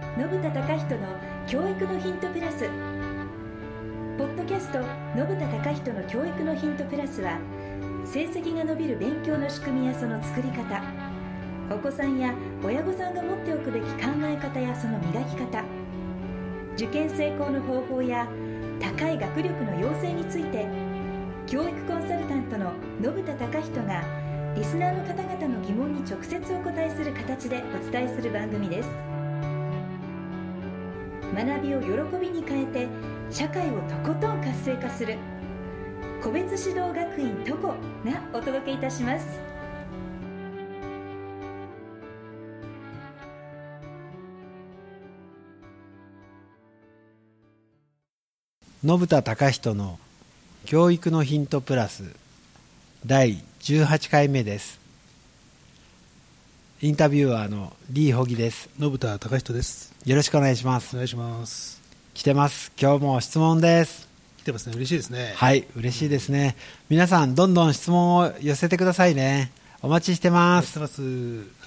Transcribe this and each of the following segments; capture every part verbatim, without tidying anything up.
信田貴人の教育のヒントプラス。ポッドキャスト信田貴人の教育のヒントプラスは、成績が伸びる勉強の仕組みやその作り方、お子さんや親御さんが持っておくべき考え方やその磨き方、受験成功の方法や高い学力の養成について、教育コンサルタントの信田貴人がリスナーの方々の疑問に直接お答えする形でお伝えする番組です。学びを喜びに変えて社会をとことん活性化する個別指導学院トコがお届けいたします。 信田貴人の教育のヒントプラスだいじゅうはちかいめです。インタビュアーのリー・ホギです。 信田貴人です。 よろしくお願いします。 お願いします。 来てます。今日も質問です。 来てますね。嬉しいですね。 はい、嬉しいですね。皆さんどんどん質問を寄せてくださいね。お待ちしてます。 お待ちしてます。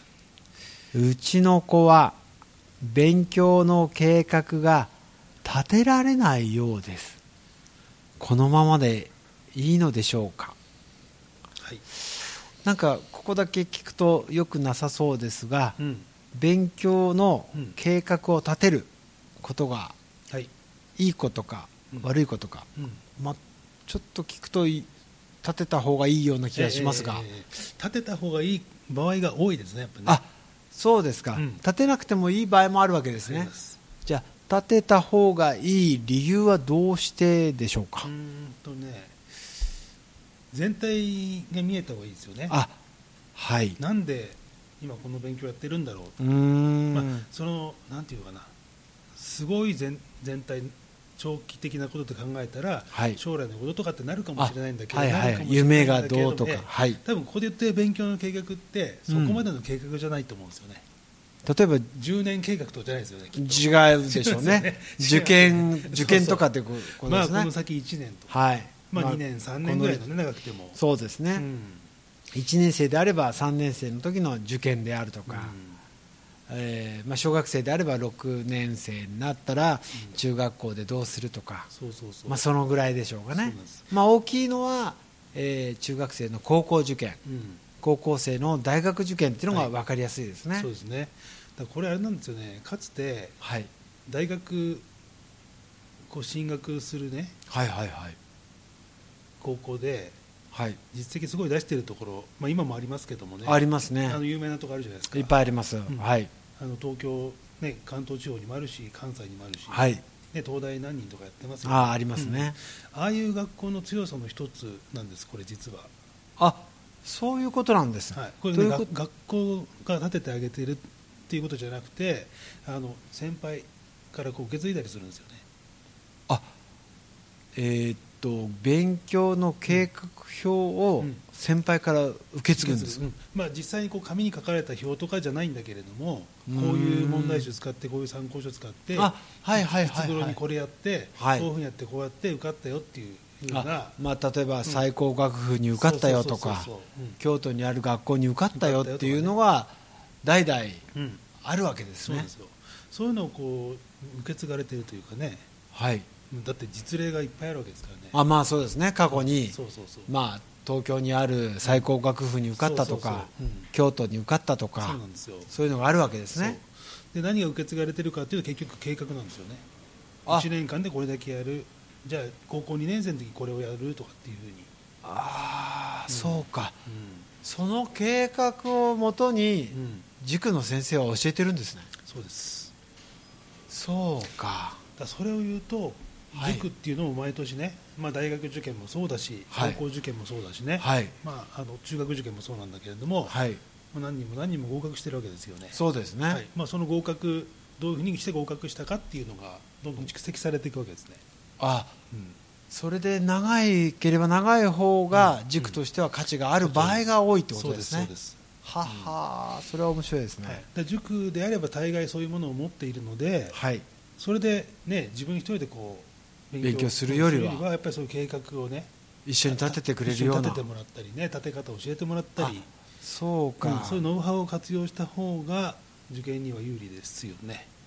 うちの子は勉強の計画が立てられないようです。このままでいいのでしょうか。 はい、 なんかここだけ聞くとよくなさそうですが、 うん、 勉強の計画を立てることがいいことか悪いことか、うんまあ、ちょっと聞くと立てた方がいいような気がしますが、 えーえー、立てた方がいい場合が多いですね、やっぱりね。 あ、そうですか、うん、立てなくてもいい場合もあるわけですね。じゃあ立てた方がいい理由はどうしてでしょうか。 うーんとね、全体が見えた方がいいですよね。 あ、はい。 なんで今この勉強やってるんだろう。 うーん、 まあ、そのなんていうかな、すごい 全, 全体長期的なことで考えたら、はい、将来のこととかってなるかもしれないんだけど、はいはい、 夢がどうとか、はい、 多分ここで言ってる勉強の計画ってそこまでの計画じゃないと思うんですよね。 うん、例えばじゅうねん計画とかじゃないですよね。 違うでしょうね。受験受験とかってことですね。 まあ、この先いちねんとか、はい、まあ、にねんさんねんぐらいの、ね、長くてもそうですね、うん、いちねん生であればさんねん生の時の受験であるとか、うん、えーまあ、小学生であればろくねん生になったら中学校でどうするとか、うん、そうそうそう、まあ、そのぐらいでしょうかね。まあ、大きいのは、えー、中学生の高校受験、うん、高校生の大学受験っていうのが分かりやすいですね。はい、 そうですね。だからこれあれなんですよね。かつて大学こう進学するね、 はいはいはい、 高校で実績すごい出しているところ、まあ、今もありますけどもね。 ありますね。 あの有名なところあるじゃないですか。 いっぱいあります。うん、はい、 あの東京、ね、関東地方にもあるし関西にもあるし、 はい、 ね、東大何人とかやってますよね。 ああ、ありますね。 うん、ああいう学校の強さの一つなんです、これ実は。 あ、そういうことなんです。 はい、これね、学校が立ててあげてるっていうことじゃなくて、あの先輩からこう受け継いだりするんですよね。 あ、えー、っと勉強の計画表を先輩から受け継ぐんですか。うん、 まあ、実際にこう紙に書かれた表とかじゃないんだけれども、こういう問題集使ってこういう参考書使って、 あ、はいはいはいはい、 いつ頃にこれやって、はい、こういうふうにやってこうやって受かったよっていうふうな、 あ、まあ、例えば最高学府に受かったよとか、京都にある学校に受かったよっていうのが代々あるわけですね。 そうですよ。そういうのをこう受け継がれているというかね。 はい、 だって実例がいっぱいあるわけですからね。 あ、まあそうですね。過去に、まあ、東京にある最高学府に受かったとか、京都に受かったとか、そうなんですよ。そういうのがあるわけですね。 で、何が受け継がれているかというと結局計画なんですよね。いちねんかんでこれだけやる、じゃあ高校にねん生の時これをやるとかっていうふうに。 ああ、うん、そうか、うん、その計画をもとに塾の先生は教えてるんですね。 そうです。 そうか。 だそれを言うと、塾っていうのも毎年ね、まあ、大学受験もそうだし、はい、高校受験もそうだしね、はい、まあ、あの中学受験もそうなんだけれども、はい、まあ、何人も何人も合格してるわけですよね。 そうですね。はい、 まあ、その合格どういうふうにして合格したかっていうのがどんどん蓄積されていくわけですね。 あ、うん、それで長いければ長い方が塾としては価値がある場合が多いってことですね。 そうです、そうです。 はは、うん、それは面白いですね。はい、 だ塾であれば大概そういうものを持っているので、はい、それで、ね、自分一人でこう勉強するよりはやっぱりそういう計画をね一緒に立ててくれるような、 立ててもらったりね、立て方を教えてもらったり、 そうか、 うん、そういうノウハウを活用した方が受験には有利ですよね。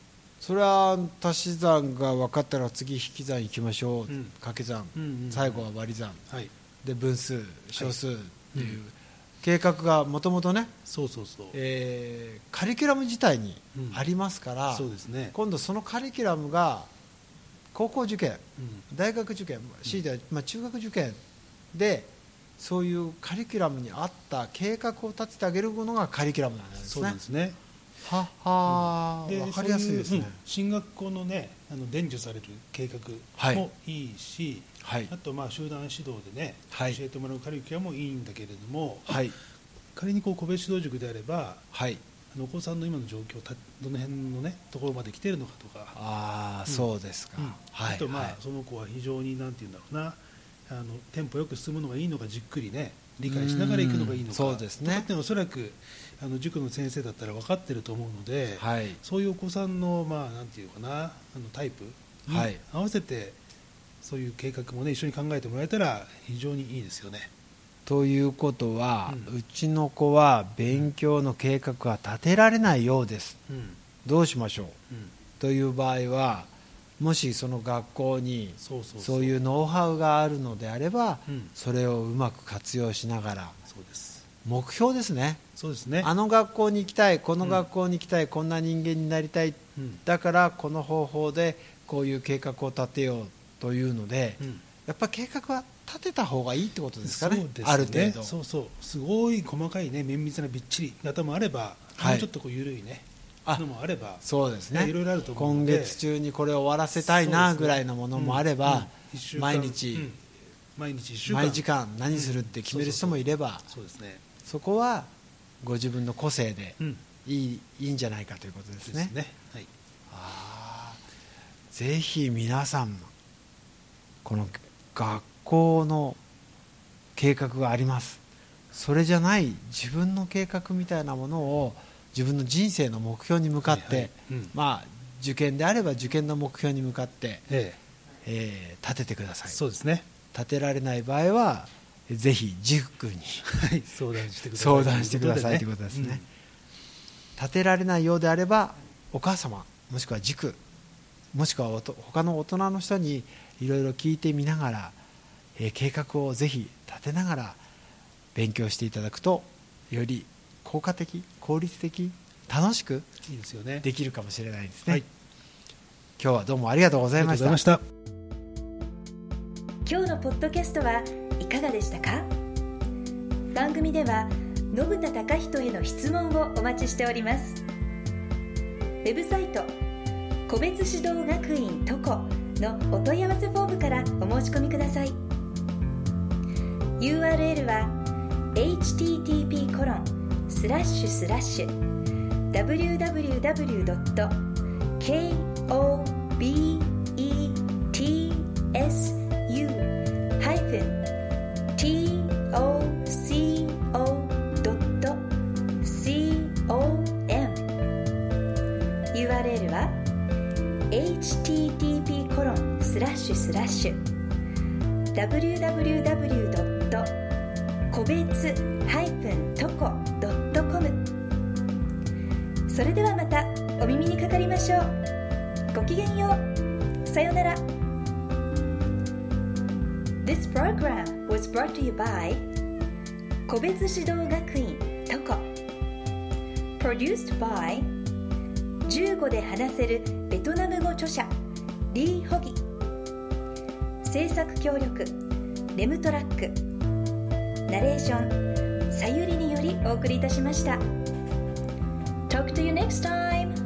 それは足し算が分かったら次引き算いきましょう、うん、掛け算、うんうんうん、最後は割り算、はい、で分数小数っていう、はい、計画がもともとね、 そうそうそう、 えー、カリキュラム自体にありますから、うん、 そうですね、 今度そのカリキュラムが高校受験、うん、大学受験、強いては、まあ、中学受験でそういうカリキュラムに合った計画を立ててあげるものがカリキュラムなんですね。 そうですね。 はは、うん、分かりやすいですね。 うん、進学校のね、あの伝授される計画もいいし、はい、あとまあ集団指導でね、はい、教えてもらうカリキュラムもいいんだけれども、はい、仮にこう個別指導塾であれば、はい、あのお子さんの今の状況たどの辺のねところまで来てるのかとか、 ああ、うん、そうですか。うん、 はい、あとまあ、はい、その子は非常になんていうんだろうな、あのテンポよく進むのがいいのかじっくりね理解しながら行くのがいいのか、 そうですね。 とかっておそらくあの塾の先生だったら分かってると思うので、はい、そういうお子さんのまあなんていうかな、あのタイプに合わせてそういう計画もね一緒に考えてもらえたら非常にいいですよね。 ということは、うん、うちの子は勉強の計画が立てられないようです、うん、どうしましょう、うん、という場合はもしその学校にそういうノウハウがあるのであれば、うん、それをうまく活用しながら、 そうです、 目標ですね。 そうですね。 あの学校に行きたい、この学校に行きたい、うん、こんな人間になりたい、うん、だからこの方法でこういう計画を立てようというので、うん、やっぱり計画は立てた方がいいってことですかね。そうですね、ある程度。 そうそう、すごい細かいね綿密なびっちり型もあれば、はい、もうちょっとこう緩いねのもあれば、 そうですね、 いろいろあると思うので、 今月中にこれを終わらせたいなぐらいのものもあれば、うんうん、毎日、うん、 毎日いっしゅうかん毎時間何するって決める人もいれば、 そうですね、 そこはご自分の個性でいい、うん、いいんじゃないかということですね。 ですね、はい、 あ、ぜひ皆さんこの学校の計画があります、それじゃない自分の計画みたいなものを自分の人生の目標に向かって、はいはい、うん、まあ、受験であれば受験の目標に向かって、えええー、立ててください。 そうですね。 立てられない場合はぜひ塾に、 はい、相談してください相談してくださいということですね、うん、立てられないようであればお母様もしくは塾もしくは他の大人の人にいろいろ聞いてみながら、えー、計画をぜひ立てながら勉強していただくとより効果的、効率的、楽しくできるかもしれないですね。はい、今日はどうもありがとうございました。 ありがとうございました。今日のポッドキャストはいかがでしたか？番組では信田貴人への質問をお待ちしております。ウェブサイト個別指導学院トコのお問い合わせフォームからお申し込みください。 ユーアールエル は エイチティーティーピーコロンスラッシュスラッシュダブリューダブリューダブリュードットケーオービーイーティーエスユーハイフンティーオーシーオードットシーオーエム ユーアールエル は エイチティーティーピーコロンスラッシュスラッシュダブリューダブリューダブリュードット個別ハイフントコドットコム。それではまたお耳にかかりましょう。ごきげんよう。さようなら。This program was brought to you by 個別指導学院トコ Produced by じゅうごで話せるベトナム語著者リー・ホギ。制作協力レムトラック。ナレーションさゆりによりお送りいたしました。Talk to you next time!